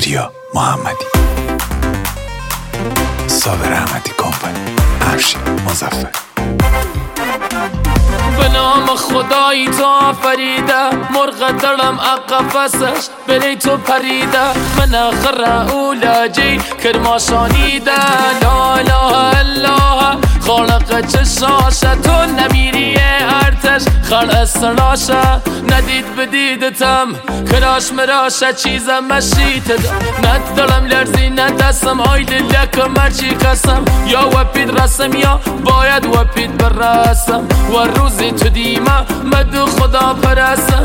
پوریا محمدی، صابر احمدی کمپانی، افشین مظفر. به نام خدایی تو آفریده، مرغ دلم قفسش بری تو پریده. من اخر اولاجی کرماشانیده، لا اله الا خالق چشاشه. تو نمیری ارتش خلق استراشه، ندید بدیدتم کراش مراشه. چیزم مشیت ندارم لرزی ندستم، آیل لکه مرچی کسم. یا وپید رسم یا باید وپید برسم، و روزی تو دیمه مدو خدا پرستم.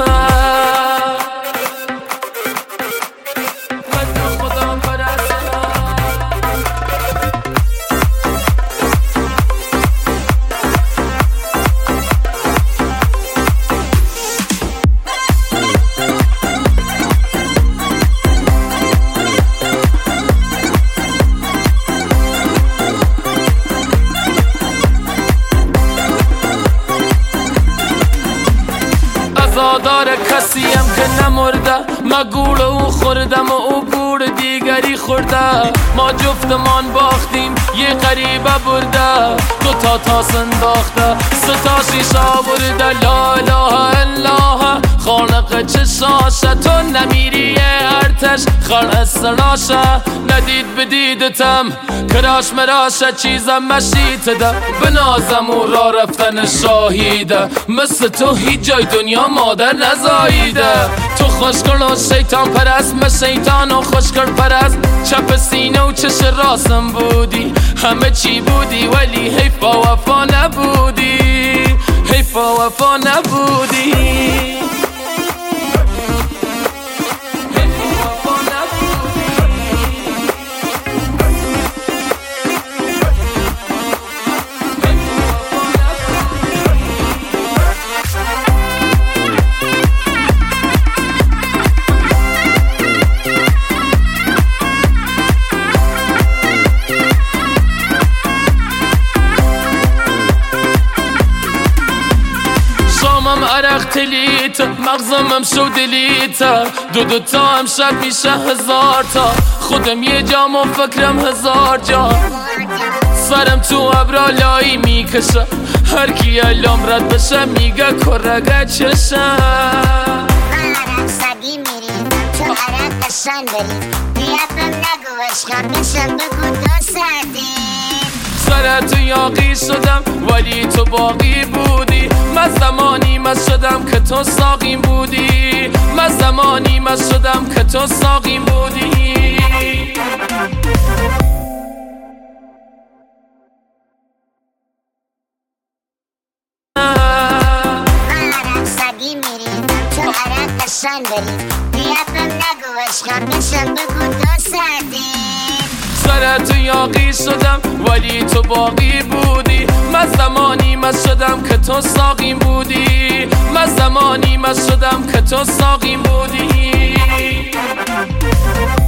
عزادار کسیم که نمرده، ما گوڑ او خوردم و او گوڑ دیگری خورده. ما جفتمان باختیم یه غریبه برده، دو تا تاس انداخته ستا شیشا برده. لا اله الا خالق چشاشه، تو نمیری ارتش خلق استراشه. ندید بدیدتم کراش مراشه، چیزم مشیتده بنازم و را رفتن شاهیده. مثل تو هیچ جای دنیا مادر نزاییده. تو خوشگل و شیطان پرست، من شیطان و خوشگل پرست. چپ سینه و چش راستم بودی، همه چی بودی ولی حیفا وفا نبودی، حیفا وفا نبودی. شامم عرق تلیت، مغزم شو دلیت. دو تا امشب میشه 1000 تا، خودم یه جام و فکرم 1000 جا. سرم تو ابرا لایی میکشه، هر کی الان رد بشه میگه کرگه چشه. عرق سدی میریم تو عرق قشن بریم، بیافم نگو عشقم بشم بگو تو سردی. سر تو یاقی شدم ولی تو باقی بودی. من زمانی مست شدم که تو ساقیم بودی، من زمانی مست شدم که تو ساقیم بودی. عرق سدی میریم تو عرق قشن بریم، بیافم نگو عشقم بشم بگو تو سردی. سر تو یاقی شدم ولی تو باقی بودی. من زمانی مست شدم که تو ساقیم بودی، من زمانی مست شدم که تو ساقیم بودی.